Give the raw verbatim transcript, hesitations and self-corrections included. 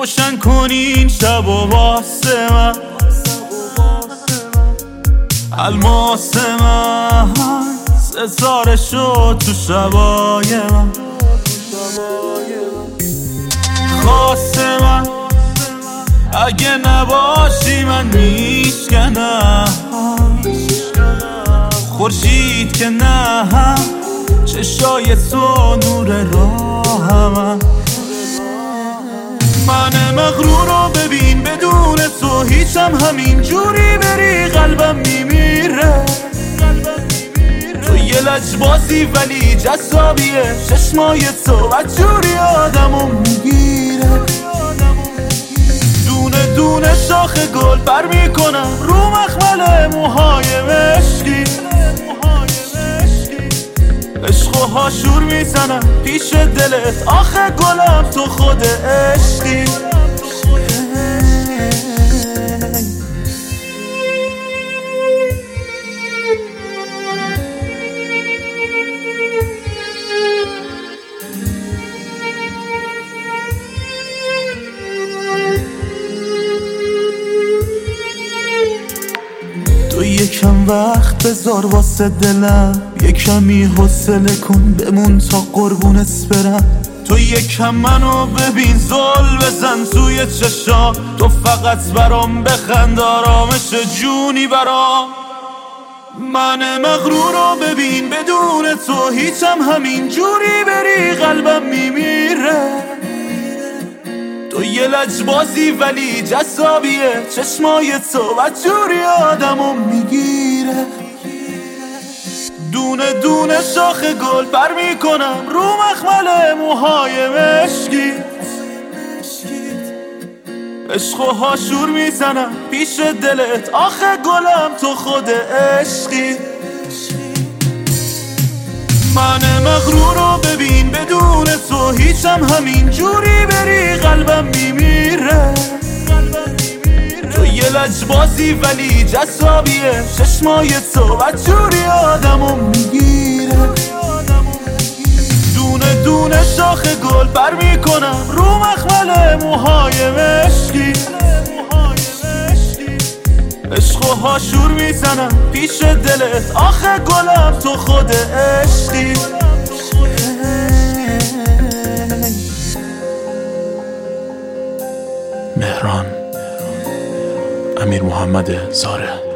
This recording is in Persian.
روشن کنین شب و واسه من، الماس من ستاره شد تو شبای من، خواست من اگه نباشی من میشکنم، خورشید که نه چشای تو نور راهم، من مغرور رو ببین بدون تو هیچم همین جوری بری قلبم میمیره، تو یه لجبازی ولی جذابیه، چشمای تو و جوری آدمو میگیره، دونه دونه شاخ گل بر میکنم رو مخمل موهای مشکی، عشق و هاشور میزنم پیش دلت، آخه گلم تو خود عشقی. تو یکم وقت بذار واسه دلم، یکمی حوصله کن بمون تا قربونت برم، تو یکم منو ببین زل بزن توی چشام، تو فقط برام بخند آرامش جونی برام، من مغرور رو ببین بدون تو هیچم همین جوری بری قلبم میمیره، تو یه لجبازی ولی جذابیه، چشمای تو و جوری آدمو میگیره، دونه دونه شاخ گل بر میکنم رو مخمل موهای مشکی، عشق و هاشور میزنم پیش دلت، آخه گلم تو خود عشقی، من مغرور رو ببین بدون تو هیچم همین جوری بری قلبم میمیره، تو یه لجبازی ولی جذابیه، چشمای تو و جوری آدمو میگیره، دونه دونه شاخ گل بر میکنم رو مخمل موهای مشکی، عشق و هاشور میزنم پیش دلت، آخه گلم تو خود عشقی. مهران، امیر محمد زاره.